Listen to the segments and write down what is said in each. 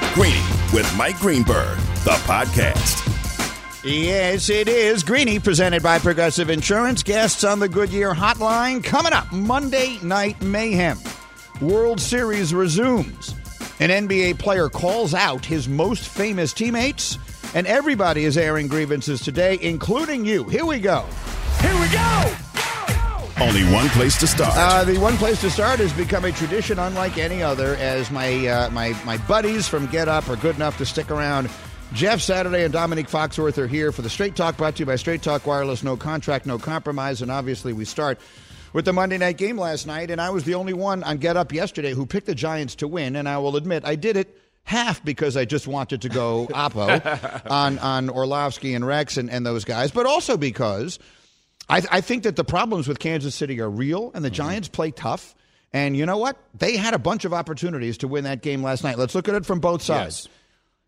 Greeny with Mike Greenberg, the podcast. Yes, it is. Greeny, presented by Progressive Insurance. Guests on the Goodyear Hotline. Coming up, Monday Night Mayhem. World Series resumes. An NBA player calls out his most famous teammates. And everybody is airing grievances today, including you. Here we go. Here we go! Only one place to start. The one place to start has become a tradition unlike any other, as my buddies from Get Up are good enough to stick around. Jeff Saturday and Dominique Foxworth are here for the Straight Talk, brought to you by Straight Talk Wireless. No contract, no compromise. And obviously we start with the Monday night game last night, and I was the only one on Get Up yesterday who picked the Giants to win, and I will admit I did it half because I just wanted to go Oppo on Orlovsky and Rex and those guys, but also because I think that the problems with Kansas City are real, and the Giants play tough. And you know what? They had a bunch of opportunities to win that game last night. Let's look at it from both sides. Yes.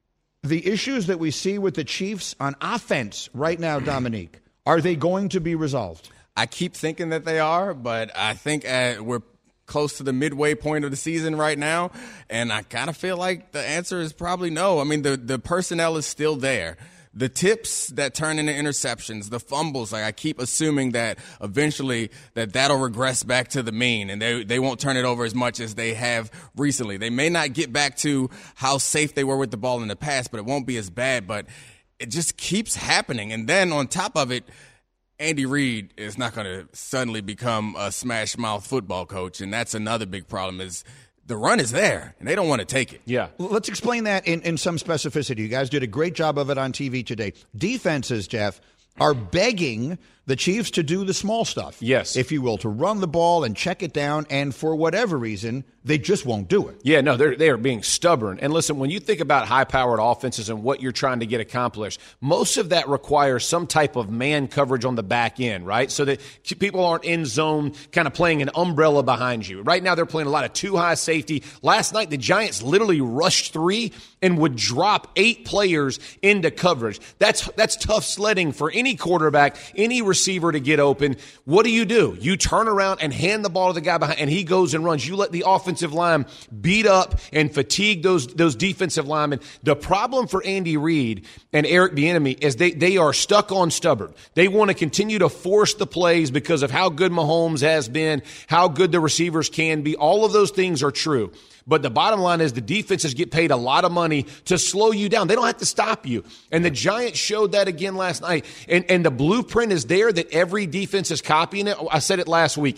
The issues that we see with the Chiefs on offense right now, Dominique, are they going to be resolved? I keep thinking that they are, but I think we're close to the midway point of the season right now, and I kind of feel like the answer is probably no. I mean, the personnel is still there. The tips that turn into interceptions, the fumbles, like I keep assuming that eventually that'll regress back to the mean, and they won't turn it over as much as they have recently. They may not get back to how safe they were with the ball in the past, but it won't be as bad. But it just keeps happening. And then on top of it, Andy Reid is not going to suddenly become a smash-mouth football coach, and that's another big problem is the run is there, and they don't want to take it. Yeah. Let's explain that in some specificity. You guys did a great job of it on TV today. Defenses, Jeff, are begging the Chiefs to do the small stuff. Yes. If you will, to run the ball and check it down, and for whatever reason, they just won't do it. Yeah, no, they are being stubborn. And listen, when you think about high-powered offenses and what you're trying to get accomplished, most of that requires some type of man coverage on the back end, right? So that people aren't in zone kind of playing an umbrella behind you. Right now they're playing a lot of too-high safety. Last night the Giants literally rushed 3 and would drop 8 players into coverage. That's tough sledding for any quarterback, any receiver to get open. What do? You turn around and hand the ball to the guy behind, and he goes and runs. You let the offensive line beat up and fatigue those defensive linemen. The problem for Andy Reid and Eric Bieniemy is they are stuck on stubborn. They want to continue to force the plays because of how good Mahomes has been, how good the receivers can be. All of those things are true. But the bottom line is the defenses get paid a lot of money to slow you down. They don't have to stop you. And the Giants showed that again last night. And the blueprint is there that every defense is copying it. I said it last week.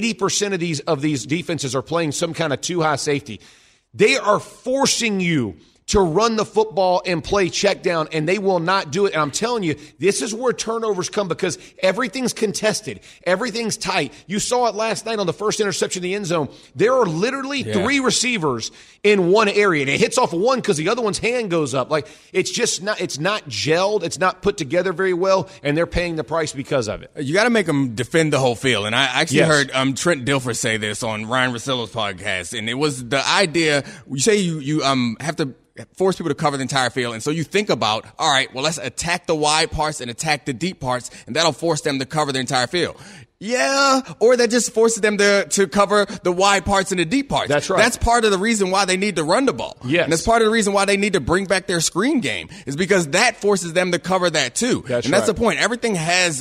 80% of these defenses are playing some kind of too-high safety. They are forcing you to run the football and play check down, and they will not do it. And I'm telling you, this is where turnovers come because everything's contested. Everything's tight. You saw it last night on the first interception in the end zone. There are literally 3 receivers in one area, and it hits off of one because the other one's hand goes up. Like, it's just not, it's not gelled. It's not put together very well, and they're paying the price because of it. You got to make them defend the whole field. And I actually heard Trent Dilfer say this on Ryan Russillo's podcast, and it was the idea, you say you have to force people to cover the entire field. And so you think about, all right, well, let's attack the wide parts and attack the deep parts, and that'll force them to cover the entire field. Yeah, or that just forces them to cover the wide parts and the deep parts. That's right. That's part of the reason why they need to run the ball. Yes. And that's part of the reason why they need to bring back their screen game, is because that forces them to cover that too. That's the point. Everything has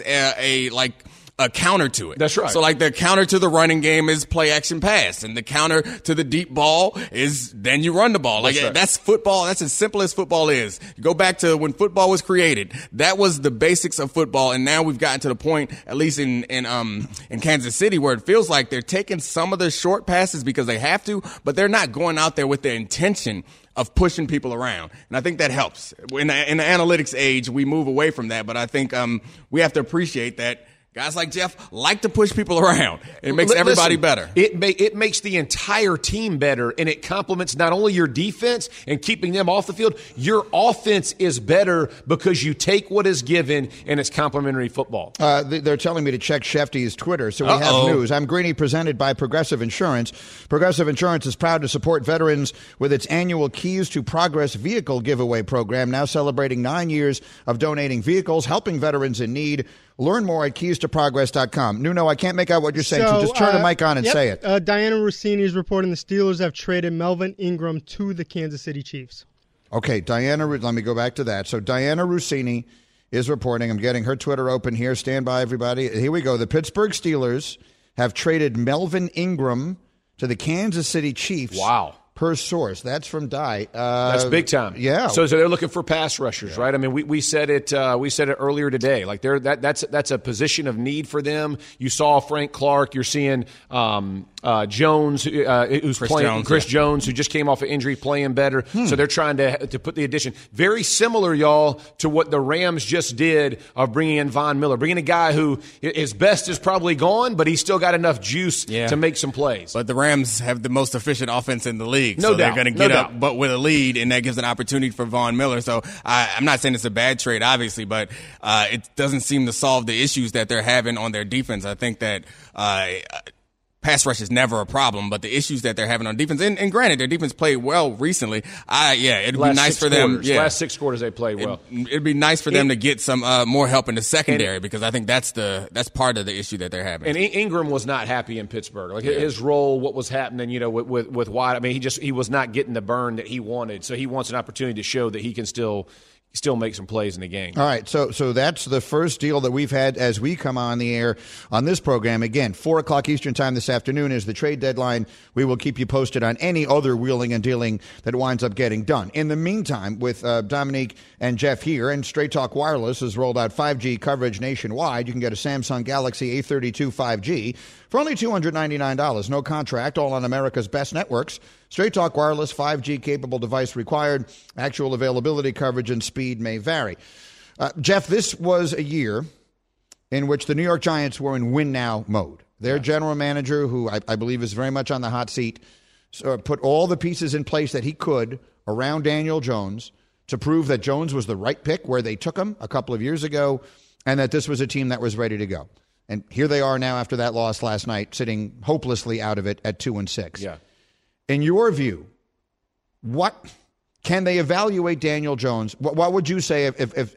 a counter to it. That's right. So like the counter to the running game is play action pass, and the counter to the deep ball is then you run the ball. Like that's football. That's as simple as football is. You go back to when football was created. That was the basics of football, and now we've gotten to the point, at least in Kansas City, where it feels like they're taking some of the short passes because they have to, but they're not going out there with the intention of pushing people around. And I think that helps. In the analytics age, we move away from that, but I think we have to appreciate that guys like Jeff like to push people around. It makes everybody better. It makes the entire team better, and it complements not only your defense and keeping them off the field. Your offense is better because you take what is given, and it's complementary football. They're telling me to check Shefty's Twitter, so we have news. I'm Greeny, presented by Progressive Insurance. Progressive Insurance is proud to support veterans with its annual Keys to Progress vehicle giveaway program, now celebrating 9 years of donating vehicles, helping veterans in need. Learn more at keystoprogress.com. Nuno, I can't make out what you're saying, so just turn the mic on and say it. Diana Rossini is reporting the Steelers have traded Melvin Ingram to the Kansas City Chiefs. Okay, let me go back to that. So Diana Rossini is reporting. I'm getting her Twitter open here. Stand by, everybody. Here we go. The Pittsburgh Steelers have traded Melvin Ingram to the Kansas City Chiefs. Wow. Per source. That's from Die. That's big time. Yeah. So they're looking for pass rushers, right? I mean, we said it. We said it earlier today. Like that's a position of need for them. You saw Frank Clark. You're seeing Jones, who's playing. Chris Jones, who just came off an injury, playing better. So they're trying to put the addition very similar, y'all, to what the Rams just did of bringing in Von Miller, bringing a guy who his best is probably gone, but he's still got enough juice to make some plays. But the Rams have the most efficient offense in the league. No doubt. They're going to get up, but with a lead, and that gives an opportunity for Von Miller. So I'm not saying it's a bad trade, obviously, but it doesn't seem to solve the issues that they're having on their defense. I think that pass rush is never a problem, but the issues that they're having on defense, and granted, their defense played well recently. It'd be nice for them. Last 6 quarters they played well. It'd be nice for them to get some more help in the secondary, because I think that's part of the issue that they're having. And Ingram was not happy in Pittsburgh. Like his role, what was happening, with Watt. I mean, he was not getting the burn that he wanted. So he wants an opportunity to show that he can still make some plays in the game. All right, so that's the first deal that we've had as we come on the air on this program. Again, 4 o'clock Eastern time this afternoon is the trade deadline. We will keep you posted on any other wheeling and dealing that winds up getting done. In the meantime, with Dominique and Jeff here, and Straight Talk Wireless has rolled out 5G coverage nationwide. You can get a Samsung Galaxy A32 5G for only $299. No contract, all on America's best networks. Straight Talk Wireless, 5G capable device required. Actual availability, coverage, and speed may vary. Jeff, this was a year in which the New York Giants were in win-now mode. Their general manager, who I believe is very much on the hot seat, put all the pieces in place that he could around Daniel Jones to prove that Jones was the right pick where they took him a couple of years ago, and that this was a team that was ready to go. And here they are now after that loss last night, sitting hopelessly out of it at 2-6. Yeah. In your view, what can they evaluate Daniel Jones? What would you say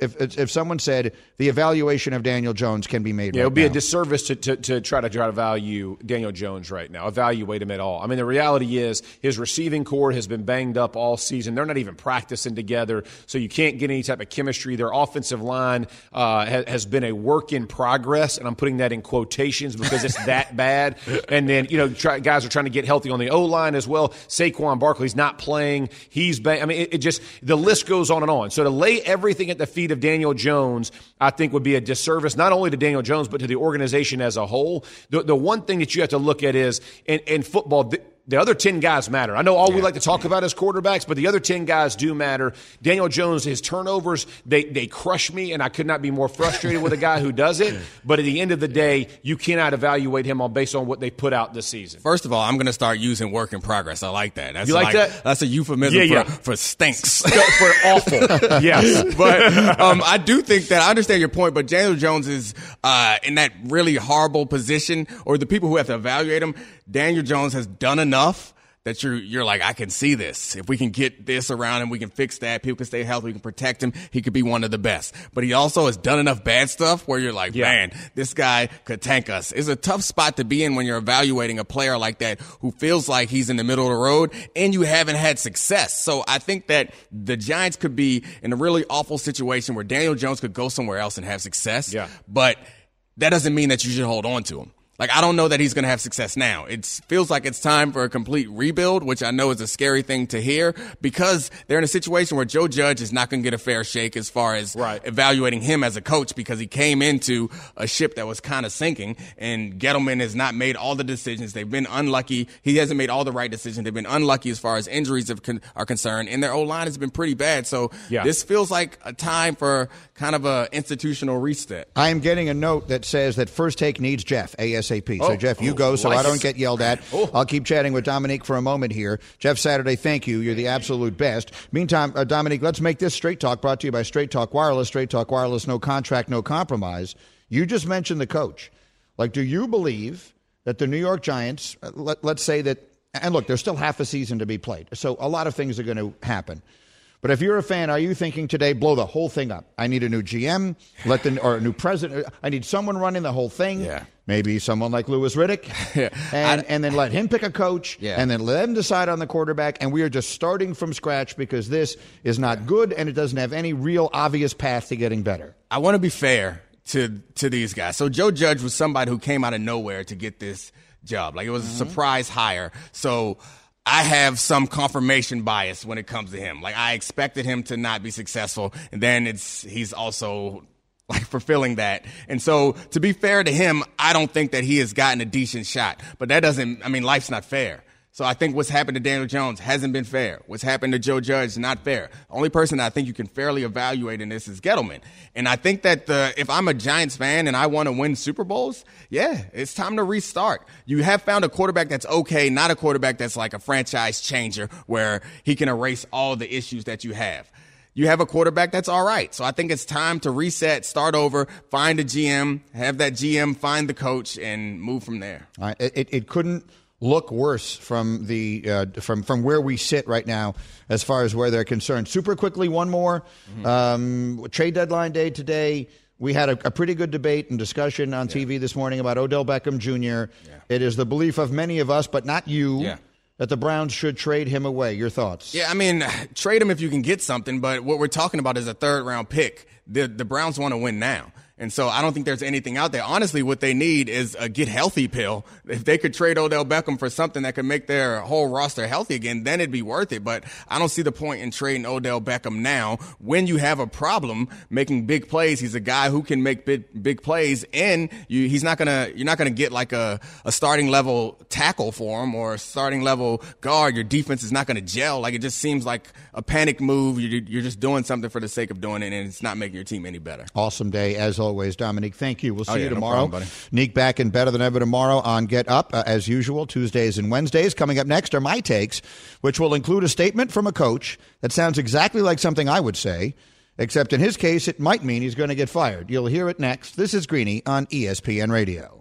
if someone said the evaluation of Daniel Jones can be made? Yeah, it would be a disservice to try to value Daniel Jones right now, evaluate him at all. I mean, the reality is his receiving core has been banged up all season. They're not even practicing together, so you can't get any type of chemistry. Their offensive line has been a work in progress, and I'm putting that in quotations because it's that bad. And then guys are trying to get healthy on the O line as well. Saquon Barkley's not playing. He's been. I mean, it just the list goes on and on. So to lay everything at the feet of Daniel Jones, I think would be a disservice not only to Daniel Jones but to the organization as a whole. The one thing that you have to look at is in football. The other 10 guys matter. I know all we like to talk about is quarterbacks, but the other 10 guys do matter. Daniel Jones, his turnovers, they crush me, and I could not be more frustrated with a guy who does it. But at the end of the day, you cannot evaluate him based on what they put out this season. First of all, I'm going to start using work in progress. I like that. You like that? That's a euphemism for stinks. For awful. Yes. But I do think that I understand your point, but Daniel Jones is in that really horrible position, or the people who have to evaluate him. Daniel Jones has done enough that you're like, I can see this. If we can get this around him, we can fix that. People can stay healthy. We can protect him. He could be one of the best. But he also has done enough bad stuff where you're like, man, this guy could tank us. It's a tough spot to be in when you're evaluating a player like that who feels like he's in the middle of the road and you haven't had success. So I think that the Giants could be in a really awful situation where Daniel Jones could go somewhere else and have success. Yeah. But that doesn't mean that you should hold on to him. Like, I don't know that he's going to have success now. It feels like it's time for a complete rebuild, which I know is a scary thing to hear because they're in a situation where Joe Judge is not going to get a fair shake as far as evaluating him as a coach because he came into a ship that was kind of sinking, and Gettleman has not made all the decisions. They've been unlucky. He hasn't made all the right decisions. They've been unlucky as far as injuries are concerned, and their O-line has been pretty bad. So this feels like a time for kind of a institutional reset. I am getting a note that says that First Take needs Jeff, ASAP. So, Jeff, you go so I don't get yelled at. I'll keep chatting with Dominique for a moment here. Jeff Saturday, thank you. You're the absolute best. Meantime, Dominique, let's make this Straight Talk brought to you by Straight Talk Wireless. Straight Talk Wireless, no contract, no compromise. You just mentioned the coach. Like, do you believe that the New York Giants, let's say that, and look, there's still half a season to be played, so a lot of things are going to happen. But if you're a fan, are you thinking today, blow the whole thing up? I need a new GM, or a new president. I need someone running the whole thing. Yeah. Maybe someone like Louis Riddick. and then let him pick a coach. Yeah. And then let him decide on the quarterback. And we are just starting from scratch because this is not good and it doesn't have any real obvious path to getting better. I want to be fair to these guys. So Joe Judge was somebody who came out of nowhere to get this job. Like, it was a surprise hire. So I have some confirmation bias when it comes to him. Like, I expected him to not be successful, and then he's also like fulfilling that. And so, to be fair to him, I don't think that he has gotten a decent shot. But that doesn't, life's not fair. So I think what's happened to Daniel Jones hasn't been fair. What's happened to Joe Judge is not fair. The only person that I think you can fairly evaluate in this is Gettleman. And I think that if I'm a Giants fan and I want to win Super Bowls, yeah, it's time to restart. You have found a quarterback that's okay, not a quarterback that's like a franchise changer where he can erase all the issues that you have. You have a quarterback that's all right. So I think it's time to reset, start over, find a GM, have that GM find the coach, and move from there. It couldn't look worse from from where we sit right now as far as where they're concerned. Super quickly, one more. Trade deadline day today. We had a pretty good debate and discussion on TV this morning about Odell Beckham Jr. Yeah. It is the belief of many of us, but not you, that the Browns should trade him away. Your thoughts? Yeah, trade him if you can get something, but what we're talking about is a third-round pick. The Browns want to win now. And so I don't think there's anything out there. Honestly, what they need is a get healthy pill. If they could trade Odell Beckham for something that could make their whole roster healthy again, then it'd be worth it. But I don't see the point in trading Odell Beckham now when you have a problem making big plays. He's a guy who can make big plays, and you're not gonna get like a starting level tackle for him or a starting level guard. Your defense is not gonna gel. Like, it just seems like a panic move. You're just doing something for the sake of doing it, and it's not making your team any better. Awesome day as always, Dominique. Thank you. We'll see you tomorrow. No problem, buddy. Nick back and better than ever tomorrow on Get Up, as usual, Tuesdays and Wednesdays. Coming up next are my takes, which will include a statement from a coach that sounds exactly like something I would say, except in his case, it might mean he's going to get fired. You'll hear it next. This is Greeny on ESPN Radio.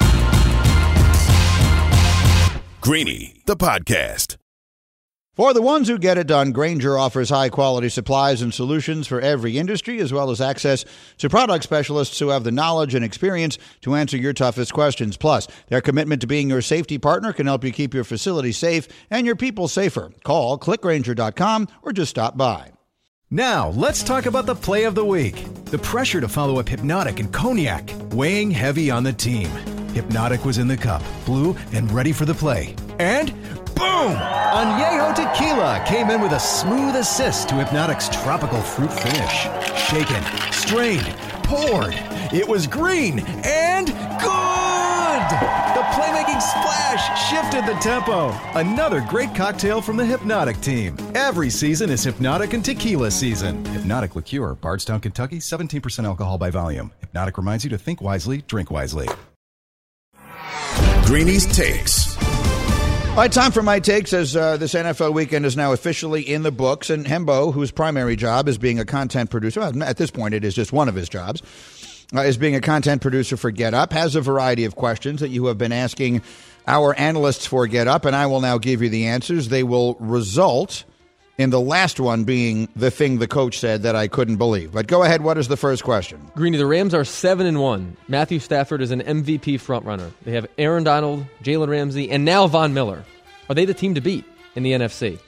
Greeny, the podcast. For the ones who get it done, Grainger offers high-quality supplies and solutions for every industry, as well as access to product specialists who have the knowledge and experience to answer your toughest questions. Plus, their commitment to being your safety partner can help you keep your facility safe and your people safer. Call clickgrainger.com or just stop by. Now, let's talk about the play of the week. The pressure to follow up Hypnotic and Cognac, weighing heavy on the team. Hypnotic was in the cup, blue, and ready for the play. And boom! Añejo Tequila came in with a smooth assist to Hypnotic's tropical fruit finish. Shaken, strained, poured. It was green and good! The playmaking splash shifted the tempo. Another great cocktail from the Hypnotic team. Every season is Hypnotic and Tequila season. Hypnotic Liqueur, Bardstown, Kentucky, 17% alcohol by volume. Hypnotic reminds you to think wisely, drink wisely. Greeny's Takes. All right, time for my takes as this NFL weekend is now officially in the books. And Hembo, whose primary job is being a content producer, well, at this point it is just one of his jobs, is being a content producer for Get Up, has a variety of questions that you have been asking our analysts for Get Up, and I will now give you the answers. They will result in the last one being the thing the coach said that I couldn't believe. But go ahead, what is the first question? Greeny, the Rams are 7-1. Matthew Stafford is an MVP frontrunner. They have Aaron Donald, Jalen Ramsey, and now Von Miller. Are they the team to beat in the NFC?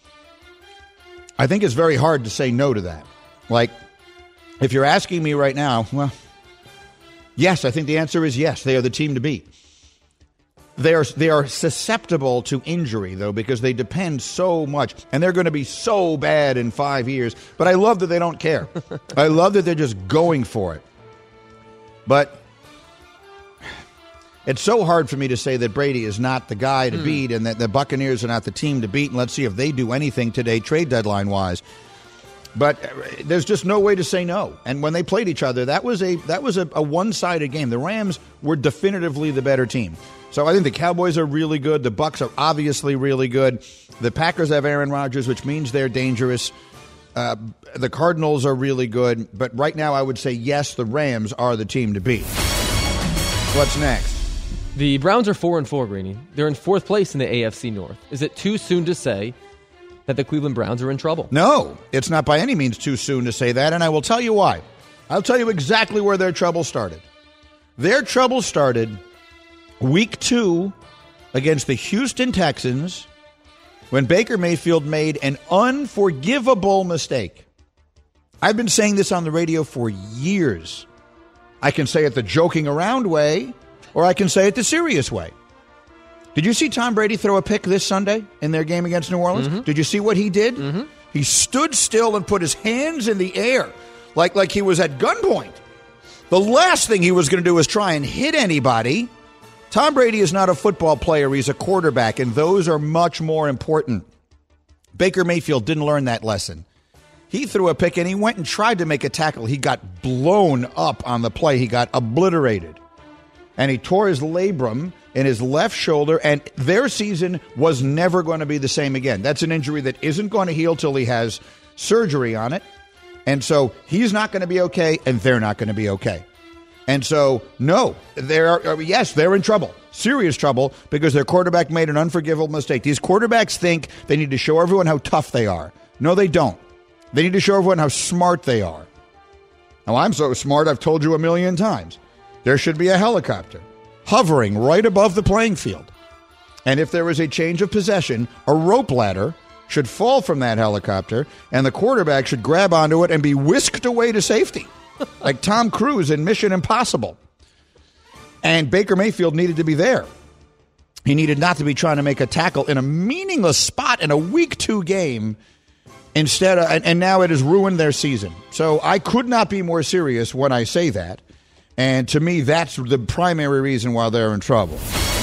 I think it's very hard to say no to that. Like, if you're asking me right now, well, yes, I think the answer is yes. They are the team to beat. They are susceptible to injury, though, because they depend so much, and they're going to be so bad in 5 years. But I love that they don't care. I love that they're just going for it. But it's so hard for me to say that Brady is not the guy to beat and that the Buccaneers are not the team to beat. And let's see if they do anything today, trade deadline-wise. But there's just no way to say no. And when they played each other, that was a one-sided game. The Rams were definitively the better team. So I think the Cowboys are really good. The Bucs are obviously really good. The Packers have Aaron Rodgers, which means they're dangerous. The Cardinals are really good. But right now I would say, yes, the Rams are the team to beat. What's next? The Browns are 4-4, Greeny. They're in fourth place in the AFC North. Is it too soon to say that the Cleveland Browns are in trouble. No, it's not by any means too soon to say that, and I will tell you why. I'll tell you exactly where their trouble started. Their trouble started week 2 against the Houston Texans when Baker Mayfield made an unforgivable mistake. I've been saying this on the radio for years. I can say it the joking around way, or I can say it the serious way. Did you see Tom Brady throw a pick this Sunday in their game against New Orleans? Mm-hmm. Did you see what he did? Mm-hmm. He stood still and put his hands in the air like he was at gunpoint. The last thing he was going to do was try and hit anybody. Tom Brady is not a football player. He's a quarterback, and those are much more important. Baker Mayfield didn't learn that lesson. He threw a pick, and he went and tried to make a tackle. He got blown up on the play. He got obliterated. And he tore his labrum in his left shoulder, and their season was never going to be the same again. That's an injury that isn't going to heal till he has surgery on it. And so he's not going to be okay, and they're not going to be okay. And so, no, they're in trouble, serious trouble, because their quarterback made an unforgivable mistake. These quarterbacks think they need to show everyone how tough they are. No, they don't. They need to show everyone how smart they are. Now, I'm so smart, I've told you a million times. There should be a helicopter hovering right above the playing field. And if there is a change of possession, a rope ladder should fall from that helicopter, and the quarterback should grab onto it and be whisked away to safety, like Tom Cruise in Mission Impossible. And Baker Mayfield needed to be there. He needed not to be trying to make a tackle in a meaningless spot in a Week 2 game instead of, and now it has ruined their season. So I could not be more serious when I say that. And to me, that's the primary reason why they're in trouble.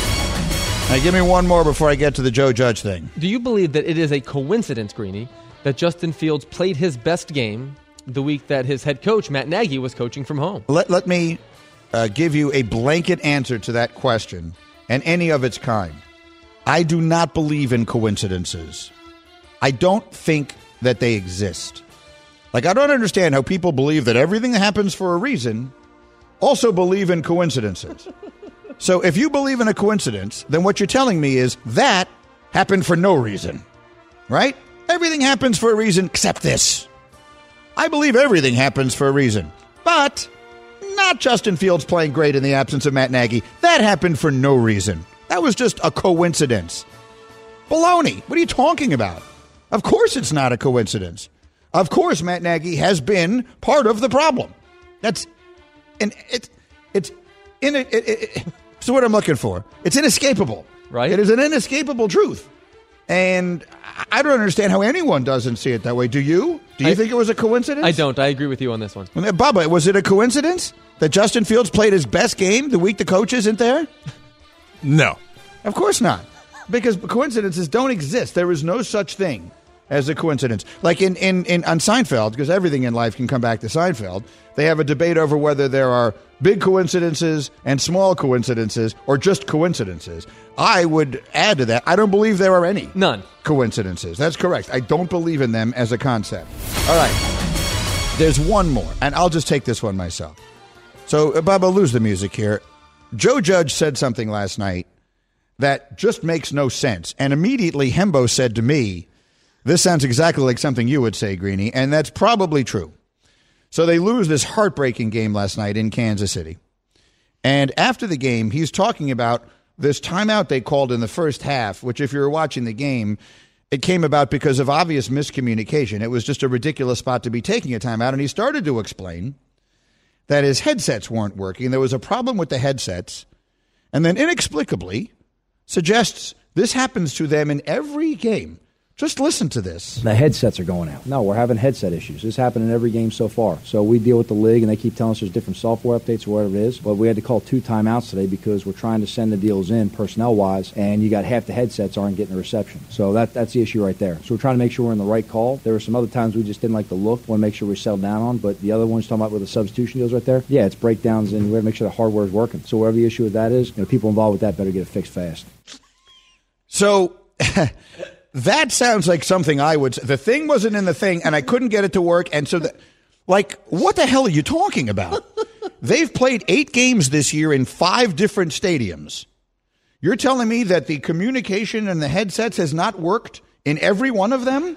Now, give me one more before I get to the Joe Judge thing. Do you believe that it is a coincidence, Greeny, that Justin Fields played his best game the week that his head coach, Matt Nagy, was coaching from home? Let me give you a blanket answer to that question, and any of its kind. I do not believe in coincidences. I don't think that they exist. Like, I don't understand how people believe that everything that happens for a reason also believe in coincidences. So if you believe in a coincidence, then what you're telling me is that happened for no reason, right? Everything happens for a reason except this. I believe everything happens for a reason, but not Justin Fields playing great in the absence of Matt Nagy. That happened for no reason. That was just a coincidence. Baloney. What are you talking about? Of course it's not a coincidence. Of course Matt Nagy has been part of the problem. It's what I'm looking for. It's inescapable. Right. It is an inescapable truth. And I don't understand how anyone doesn't see it that way. Do you? Do you think it was a coincidence? I don't. I agree with you on this one. Bubba, was it a coincidence that Justin Fields played his best game the week the coach isn't there? No. Of course not. Because coincidences don't exist. There is no such thing as a coincidence. Like on Seinfeld, because everything in life can come back to Seinfeld, they have a debate over whether there are big coincidences and small coincidences or just coincidences. I would add to that, I don't believe there are any. None. Coincidences. That's correct. I don't believe in them as a concept. All right. There's one more, and I'll just take this one myself. So, Bubba, lose the music here. Joe Judge said something last night that just makes no sense. And immediately Hembo said to me, this sounds exactly like something you would say, Greeny, and that's probably true. So they lose this heartbreaking game last night in Kansas City. And after the game, he's talking about this timeout they called in the first half, which if you were watching the game, it came about because of obvious miscommunication. It was just a ridiculous spot to be taking a timeout. And he started to explain that his headsets weren't working. There was a problem with the headsets. And then inexplicably suggests this happens to them in every game. Just listen to this. The headsets are going out. No, we're having headset issues. This happened in every game so far. So we deal with the league, and they keep telling us there's different software updates or whatever it is. But we had to call 2 timeouts today because we're trying to send the deals in personnel-wise, and you got half the headsets aren't getting a reception. So that's the issue right there. So we're trying to make sure we're in the right call. There were some other times we just didn't like the look. Want to make sure we settled down on. But the other ones talking about with the substitution deals right there, yeah, it's breakdowns, and we have to make sure the hardware is working. So whatever the issue with that is, people involved with that better get it fixed fast. So... that sounds like something I would say. The thing wasn't in the thing, and I couldn't get it to work. And so, what the hell are you talking about? They've played 8 games this year in 5 different stadiums. You're telling me that the communication and the headsets has not worked In every one of them?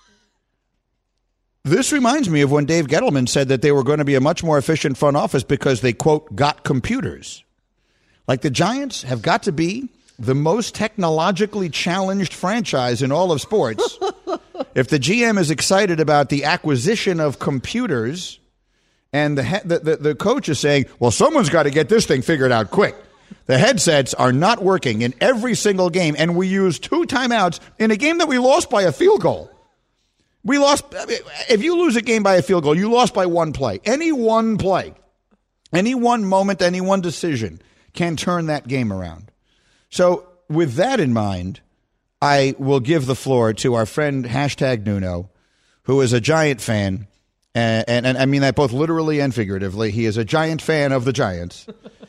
This reminds me of when Dave Gettleman said that they were going to be a much more efficient front office because they, quote, got computers. Like the Giants have got to be the most technologically challenged franchise in all of sports. If the GM is excited about the acquisition of computers and the coach is saying, well, someone's got to get this thing figured out quick. The headsets are not working in every single game, and we used 2 timeouts in a game that we lost by a field goal. We lost. If you lose a game by a field goal, you lost by 1 play. Any one play, any one moment, any one decision can turn that game around. So with that in mind, I will give the floor to our friend #Nuno, who is a Giant fan. And I mean that both literally and figuratively. He is a giant fan of the Giants.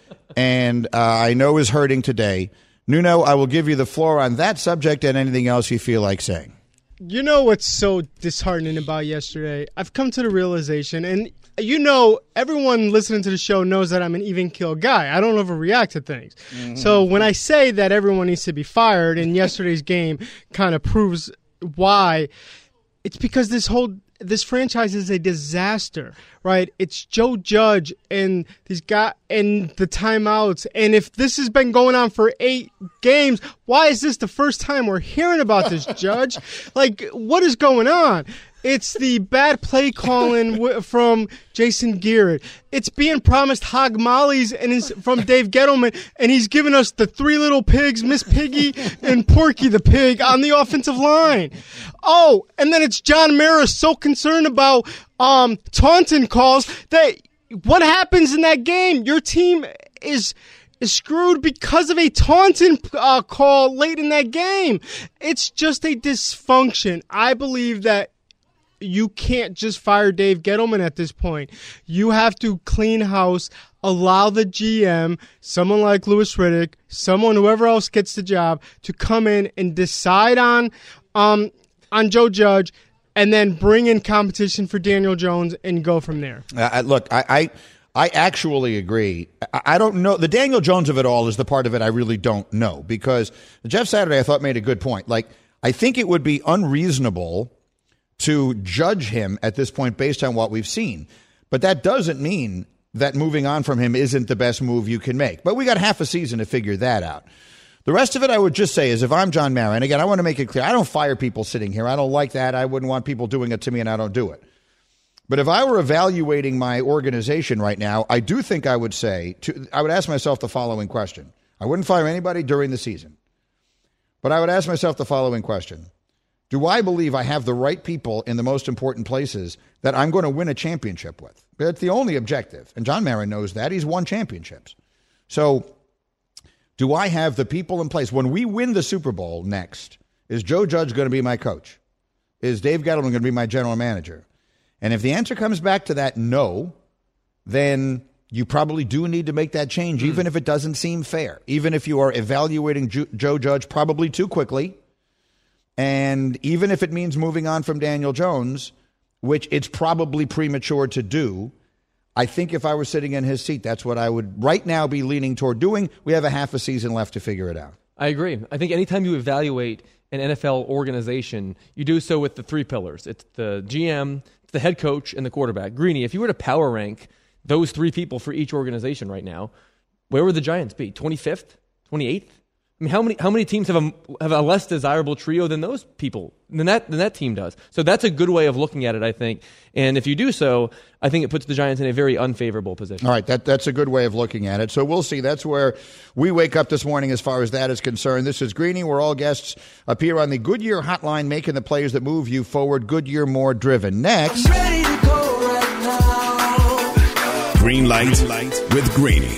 And I know is hurting today. Nuno, I will give you the floor on that subject and anything else you feel like saying. You know what's so disheartening about yesterday? I've come to the realization, and you know, everyone listening to the show knows that I'm an even kill guy. I don't overreact to things. Mm-hmm. So when I say that everyone needs to be fired, and yesterday's game kind of proves why, it's because this franchise is a disaster, right? It's Joe Judge and these guys and the timeouts. And if this has been going on for 8 games, why is this the first time we're hearing about this, Judge? Like, what is going on? It's the bad play calling from Jason Garrett. It's being promised hog mollies from Dave Gettleman, and he's giving us the 3 little pigs, Miss Piggy and Porky the pig on the offensive line. Oh, and then it's John Mara so concerned about taunting calls that what happens in that game? Your team is screwed because of a taunting call late in that game. It's just a dysfunction. I believe that you can't just fire Dave Gettleman at this point. You have to clean house, allow the GM, someone like Louis Riddick, whoever else gets the job, to come in and decide on Joe Judge, and then bring in competition for Daniel Jones and go from there. Look, I actually agree. I don't know. The Daniel Jones of it all is the part of it I really don't know, because Jeff Saturday, I thought, made a good point. Like, I think it would be unreasonable to judge him at this point based on what we've seen. But that doesn't mean that moving on from him isn't the best move you can make. But we got half a season to figure that out. The rest of it, I would just say, is if I'm John Mara, and again, I want to make it clear, I don't fire people sitting here. I don't like that. I wouldn't want people doing it to me, and I don't do it. But if I were evaluating my organization right now, I do think I would say, I would ask myself the following question. I wouldn't fire anybody during the season. But I would ask myself the following question. Do I believe I have the right people in the most important places that I'm going to win a championship with? That's the only objective. And John Mara knows that. He's won championships. So do I have the people in place? When we win the Super Bowl next, is Joe Judge going to be my coach? Is Dave Gettleman going to be my general manager? And if the answer comes back to that no, then you probably do need to make that change, even if it doesn't seem fair, even if you are evaluating Joe Judge probably too quickly. And even if it means moving on from Daniel Jones, which it's probably premature to do, I think if I were sitting in his seat, that's what I would right now be leaning toward doing. We have a half a season left to figure it out. I agree. I think anytime you evaluate an NFL organization, you do so with the 3 pillars. It's the GM, it's the head coach, and the quarterback. Greeny, if you were to power rank those 3 people for each organization right now, where would the Giants be? 25th? 28th? I mean, how many teams have a less desirable trio than those people, than that team does? So that's a good way of looking at it, I think. And if you do so, I think it puts the Giants in a very unfavorable position. All right, that's a good way of looking at it. So we'll see. That's where we wake up this morning as far as that is concerned. This is Greeny, where all guests appear on the Goodyear hotline, making the plays that move you forward. Goodyear, more driven. Next. I'm ready to go right now. Green light with Greeny.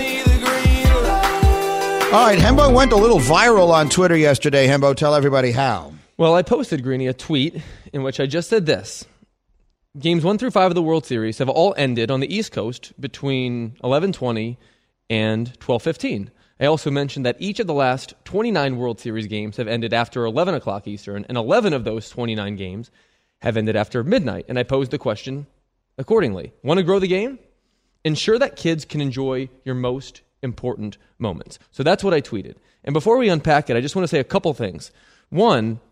All right, Hembo went a little viral on Twitter yesterday. Hembo, tell everybody how. Well, I posted, Greeny, a tweet in which I just said this. Games 1 through 5 of the World Series have all ended on the East Coast between 11:20 and 12:15. I also mentioned that each of the last 29 World Series games have ended after 11 o'clock Eastern, and 11 of those 29 games have ended after midnight. And I posed the question accordingly. Want to grow the game? Ensure that kids can enjoy your most important moments. So that's what I tweeted. And before we unpack it, I just want to say a couple things. One,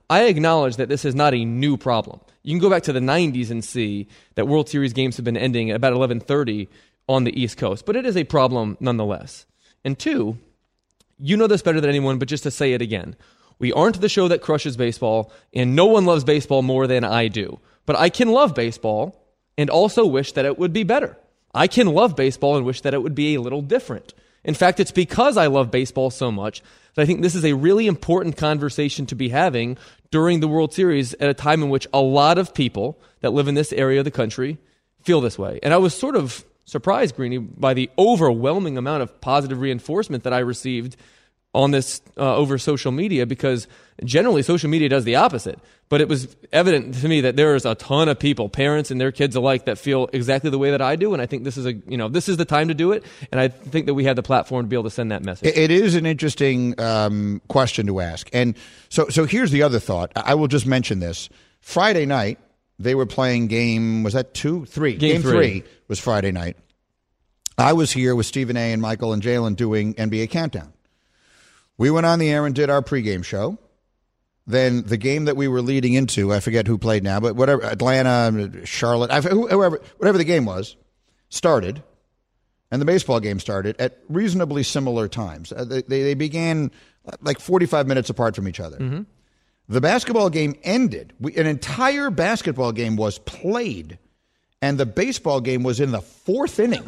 I acknowledge that this is not a new problem. You can go back to the 90s and see that World Series games have been ending at about 11:30 on the East Coast, but it is a problem nonetheless. And two, you know this better than anyone, but just to say it again, we aren't the show that crushes baseball, and no one loves baseball more than I do. But I can love baseball and also wish that it would be better. I can love baseball and wish that it would be a little different. In fact, it's because I love baseball so much that I think this is a really important conversation to be having during the World Series at a time in which a lot of people that live in this area of the country feel this way. And I was sort of surprised, Greeny, by the overwhelming amount of positive reinforcement that I received on this over social media, because generally social media does the opposite. But it was evident to me that there is a ton of people, parents and their kids alike, that feel exactly the way that I do. And I think this is this is the time to do it. And I think that we have the platform to be able to send that message. It is an interesting question to ask. And so here's the other thought. I will just mention this. Friday night, they were playing game 3? Game 3 was Friday night. I was here with Stephen A. and Michael and Jalen doing NBA Countdown. We went on the air and did our pregame show. Then the game that we were leading into, I forget who played now, but whatever, Atlanta, Charlotte, whatever the game was, started. And the baseball game started at reasonably similar times. They began like 45 minutes apart from each other. Mm-hmm. The basketball game ended. An entire basketball game was played, and the baseball game was in the fourth inning.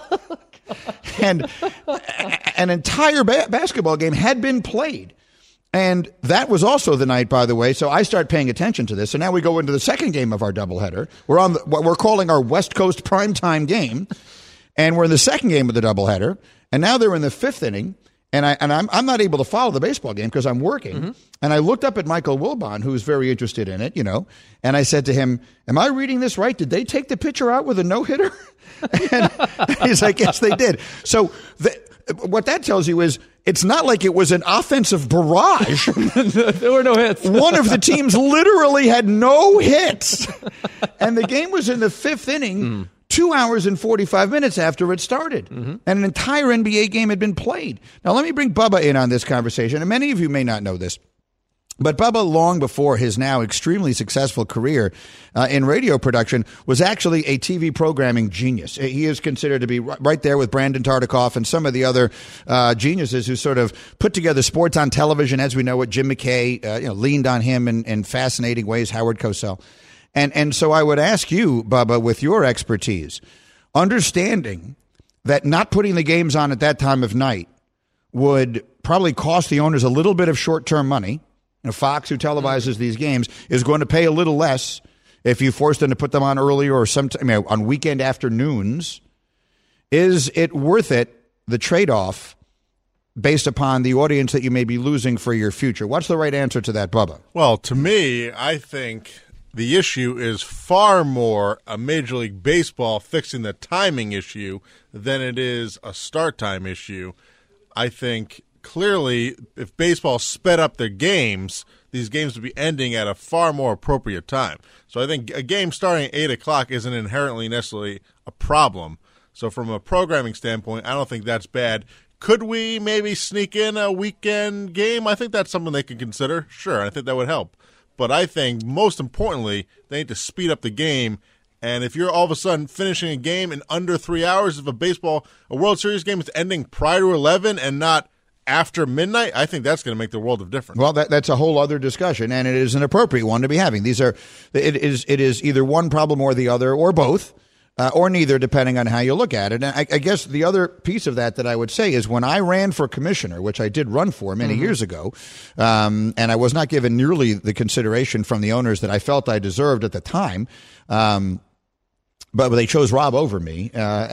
And an entire basketball game had been played. And that was also the night, by the way, so I start paying attention to this. So now we go into the second game of our doubleheader. We're on what we're calling our West Coast primetime game, and we're in the second game of the doubleheader. And now they're in the fifth inning, and I'm not able to follow the baseball game because I'm working. Mm-hmm. And I looked up at Michael Wilbon, who's very interested in it, and I said to him, "Am I reading this right? Did they take the pitcher out with a no-hitter?" And he's like, "Yes, they did." So what that tells you is it's not like it was an offensive barrage. There were no hits. One of the teams literally had no hits. And the game was in the fifth inning, 2 hours and 45 minutes after it started. Mm-hmm. And an entire NBA game had been played. Now, let me bring Bubba in on this conversation. And many of you may not know this. But Bubba, long before his now extremely successful career in radio production, was actually a TV programming genius. He is considered to be right there with Brandon Tartikoff and some of the other geniuses who sort of put together sports on television as we know it. Jim McKay leaned on him in fascinating ways, Howard Cosell. And so I would ask you, Bubba, with your expertise, understanding that not putting the games on at that time of night would probably cost the owners a little bit of short-term money. Fox, who televises these games, is going to pay a little less if you force them to put them on earlier or on weekend afternoons. Is it worth it, the trade-off, based upon the audience that you may be losing for your future? What's the right answer to that, Bubba? Well, to me, I think the issue is far more a Major League Baseball fixing the timing issue than it is a start time issue. I think clearly, if baseball sped up their games, these games would be ending at a far more appropriate time. So I think a game starting at 8 o'clock isn't inherently necessarily a problem. So from a programming standpoint, I don't think that's bad. Could we maybe sneak in a weekend game? I think that's something they can consider. Sure, I think that would help. But I think most importantly, they need to speed up the game. And if you're all of a sudden finishing a game in under 3 hours, if a World Series game is ending prior to 11 and not after midnight, I think that's going to make the world of difference. Well, that's a whole other discussion, and it is an appropriate one to be having. It is either one problem or the other, or both, or neither, depending on how you look at it. And I guess the other piece of that I would say is when I ran for commissioner, which I did run for many years ago, and I was not given nearly the consideration from the owners that I felt I deserved at the time, but they chose Rob over me,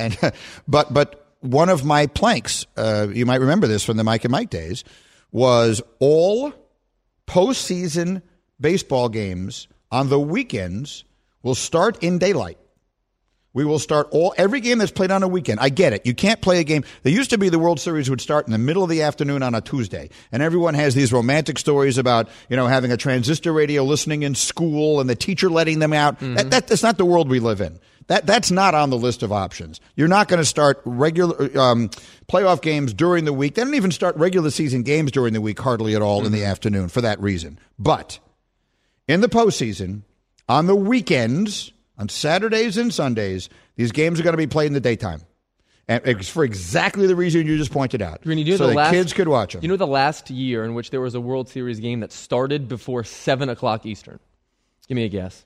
but one of my planks, you might remember this from the Mike and Mike days, was all postseason baseball games on the weekends will start in daylight. We will start every game that's played on a weekend. I get it. You can't play a game. There used to be the World Series would start in the middle of the afternoon on a Tuesday. And everyone has these romantic stories about, having a transistor radio listening in school and the teacher letting them out. Mm-hmm. That's not the world we live in. That's not on the list of options. You're not going to start regular playoff games during the week. They don't even start regular season games during the week hardly at all in the afternoon for that reason. But in the postseason, on the weekends, on Saturdays and Sundays, these games are going to be played in the daytime. And it's for exactly the reason you just pointed out. So the kids could watch them. You know the last year in which there was a World Series game that started before 7 o'clock Eastern? Give me a guess.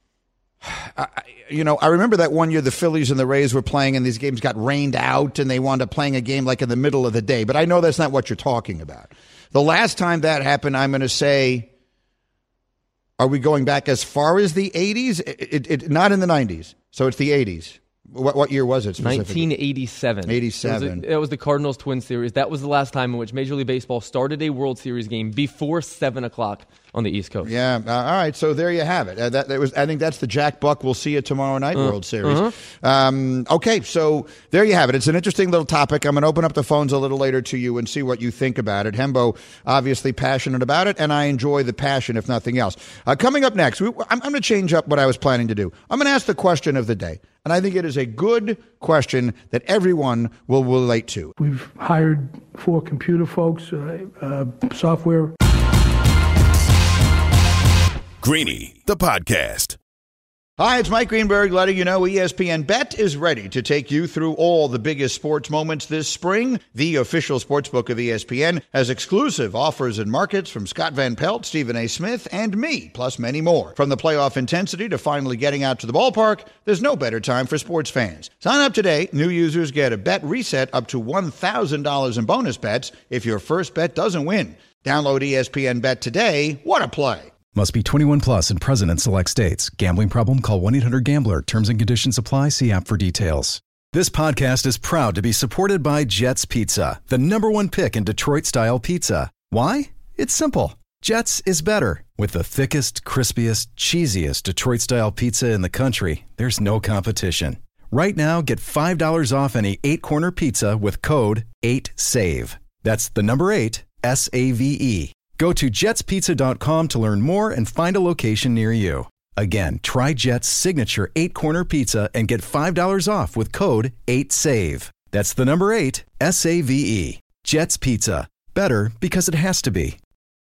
I remember that one year the Phillies and the Rays were playing and these games got rained out and they wound up playing a game like in the middle of the day. But I know that's not what you're talking about. The last time that happened, I'm going to say, are we going back as far as the 80s? Not in the 90s. So it's the 80s. What year was it specifically? 1987. 87. That was the Cardinals-Twins series. That was the last time in which Major League Baseball started a World Series game before 7 o'clock on the East Coast. Yeah. All right. So there you have it. I think that's the Jack Buck. We'll see you tomorrow night World Series. Okay. So there you have it. It's an interesting little topic. I'm going to open up the phones a little later to you and see what you think about it. Hembo, obviously passionate about it, and I enjoy the passion, if nothing else. Coming up next, I'm going to change up what I was planning to do. I'm going to ask the question of the day. And I think it is a good question that everyone will relate to. We've hired 4 computer folks, software. Greeny, the podcast. Hi, it's Mike Greenberg letting you know ESPN Bet is ready to take you through all the biggest sports moments this spring. The official sportsbook of ESPN has exclusive offers and markets from Scott Van Pelt, Stephen A. Smith, and me, plus many more. From the playoff intensity to finally getting out to the ballpark, there's no better time for sports fans. Sign up today. New users get a bet reset up to $1,000 in bonus bets if your first bet doesn't win. Download ESPN Bet today. What a play. Must be 21 plus and present in select states. Gambling problem? Call 1-800-GAMBLER. Terms and conditions apply. See app for details. This podcast is proud to be supported by Jets Pizza, the #1 pick in Detroit-style pizza. Why? It's simple. Jets is better. With the thickest, crispiest, cheesiest Detroit-style pizza in the country, there's no competition. Right now, get $5 off any 8-corner pizza with code 8SAVE. That's the number 8, S-A-V-E. Go to jetspizza.com to learn more and find a location near you. Again, try Jet's signature 8-corner pizza and get $5 off with code 8SAVE. That's the number 8, S-A-V-E. Jet's Pizza. Better because it has to be.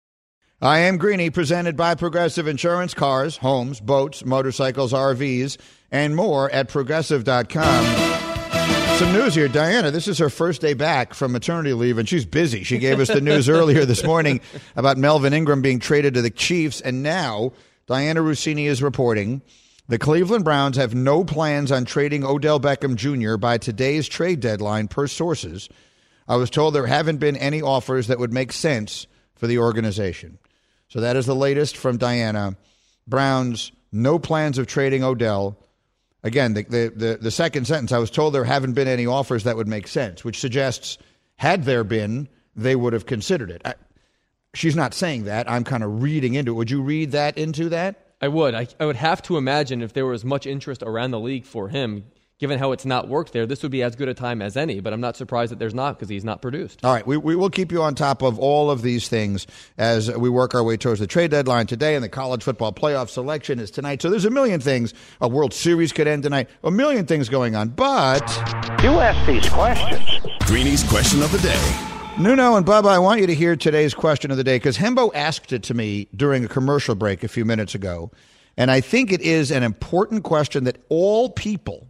I am Greeny, presented by Progressive Insurance. Cars, homes, boats, motorcycles, RVs, and more at Progressive.com. Some news here. Diana, this is her first day back from maternity leave, and she's busy. She gave us the news earlier this morning about Melvin Ingram being traded to the Chiefs, and now Diana Rossini is reporting the Cleveland Browns have no plans on trading Odell Beckham Jr. by today's trade deadline, per sources. I was told there haven't been any offers that would make sense for the organization. So that is the latest from Diana. Browns, no plans of trading Odell. Again, the second sentence, I was told there haven't been any offers that would make sense, which suggests had there been, they would have considered it. She's not saying that. I'm kind of reading into it. Would you read that into that? I would. I would have to imagine if there was much interest around the league for him, given how it's not worked there, this would be as good a time as any, but I'm not surprised that there's not because he's not produced. All right, we will keep you on top of all of these things as we work our way towards the trade deadline today, and the college football playoff selection is tonight. So there's a million things. A World Series could end tonight. A million things going on, but... You ask these questions. Greeny's question of the day. Nuno and Bubba, I want you to hear today's question of the day because Hembo asked it to me during a commercial break a few minutes ago, and I think it is an important question that all people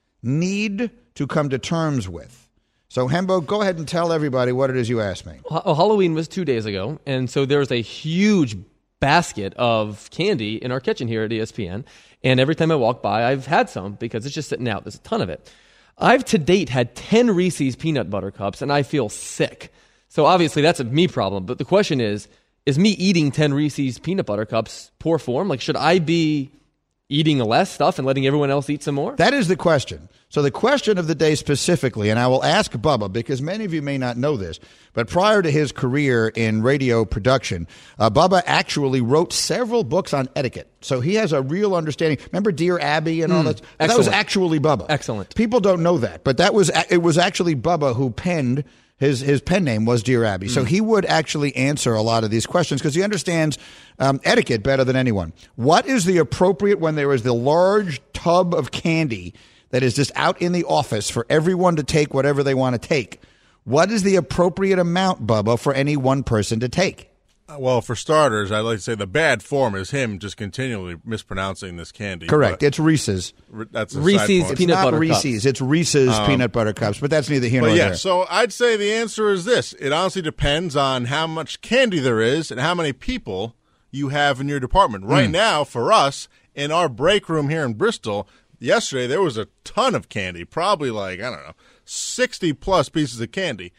need to come to terms with. So, Hembo, go ahead and tell everybody what it is you asked me. Halloween was 2 days ago, and so there's a huge basket of candy in our kitchen here at ESPN, and every time I walk by, I've had some because it's just sitting out. There's a ton of it. I've to date had 10 Reese's peanut butter cups, and I feel sick. So obviously that's a me problem, but the question is me eating 10 Reese's peanut butter cups poor form? Like, should I be eating less stuff and letting everyone else eat some more? That is the question. So the question of the day specifically, and I will ask Bubba because many of you may not know this, but prior to his career in radio production, Bubba actually wrote several books on etiquette. So he has a real understanding. Remember Dear Abby and all that? Excellent. That was actually Bubba. Excellent. People don't know that, but it was actually Bubba who penned. His pen name was Dear Abby. So he would actually answer a lot of these questions because he understands etiquette better than anyone. What is the appropriate when there is the large tub of candy that is just out in the office for everyone to take whatever they want to take? What is the appropriate amount, Bubba, for any one person to take? Well, for starters, I'd like to say the bad form is him just continually mispronouncing this candy. Correct. It's Reese's. That's a Reese's side point. peanut butter Reese's. cups. It's Reese's peanut butter cups, but that's neither here nor But yeah, there. so I'd say the answer is this. It honestly depends on how much candy there is and how many people you have in your department. Right now, for us, in our break room here in Bristol, yesterday there was a ton of candy, probably 60-plus pieces of candy.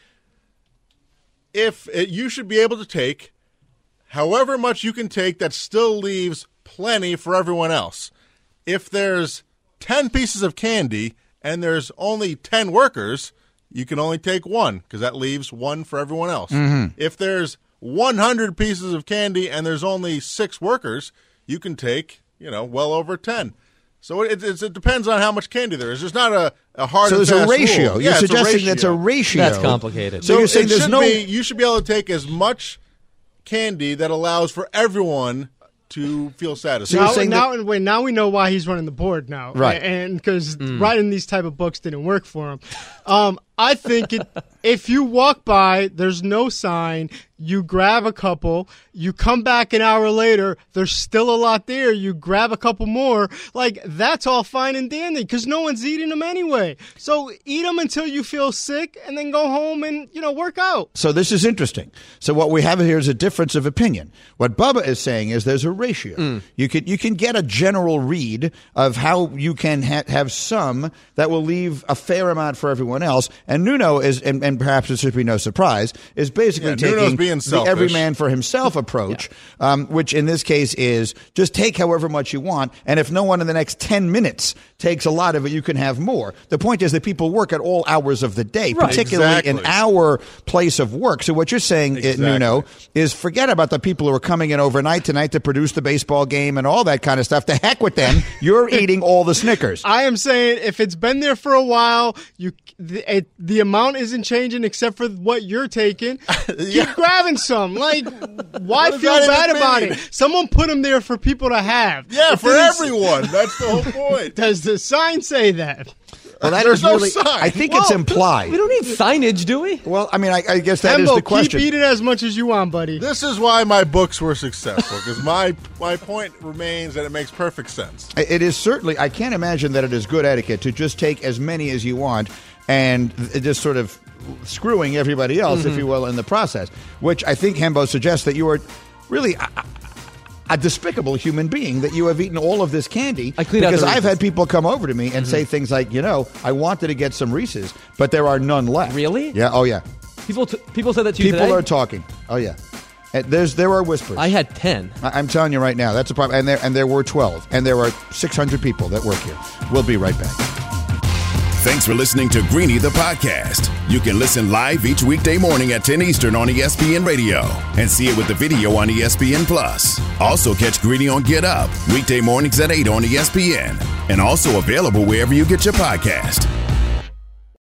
You should be able to take however much you can take that still leaves plenty for everyone else. If there's 10 pieces of candy and there's only 10 workers, you can only take one because that leaves one for everyone else. If there's 100 pieces of candy and there's only 6 workers, you can take, well over 10. So it depends on how much candy there is. There's not a hard. So there's a ratio. Rule. You're Yeah, suggesting that's a ratio. That's complicated. So you're saying you should be able to take as much candy that allows for everyone to feel satisfied. Now we know why he's running the board now, right? And because writing these type of books didn't work for him. I think if you walk by, there's no sign, you grab a couple, you come back an hour later, there's still a lot there, you grab a couple more, that's all fine and dandy because no one's eating them anyway. So eat them until you feel sick and then go home and, work out. So this is interesting. So what we have here is a difference of opinion. What Bubba is saying is there's a ratio. You can get a general read of how you can have some that will leave a fair amount for everyone else. And Nuno is, and perhaps it should be no surprise, is basically taking the every man for himself approach, which in this case is just take however much you want, and if no one in the next 10 minutes takes a lot of it, you can have more. The point is that people work at all hours of the day, particularly in our place of work. So what you're saying, Nuno, is forget about the people who are coming in overnight tonight to produce the baseball game and all that kind of stuff. To heck with them. You're eating all the Snickers. I am saying if it's been there for a while, the amount isn't changing except for what you're taking. Keep grabbing some. Why feel bad about it? Someone put them there for people to have. Yeah, for everyone. That's the whole point. Does the sign say that? Well, there's no sign. I think it's implied. We don't need signage, do we? Well, I mean, I guess that is the question. Keep eating as much as you want, buddy. This is why my books were successful, because my point remains that it makes perfect sense. It is certainly, I can't imagine that it is good etiquette to just take as many as you want and just sort of screwing everybody else, if you will, in the process, which I think Hembo suggests that you are really a despicable human being, that you have eaten all of this candy. Because I've had people come over to me and say things like, I wanted to get some Reese's, but there are none left. Really? Yeah. Oh, yeah. People said that to you today? People are talking. Oh, yeah. There are whispers. I had 10. I'm telling you right now, that's a problem. And there were 12. And there are 600 people that work here. We'll be right back. Thanks for listening to Greeny the podcast. You can listen live each weekday morning at 10 Eastern on ESPN Radio and see it with the video on ESPN Plus. Also catch Greeny on Get Up weekday mornings at 8 on ESPN and also available wherever you get your podcast.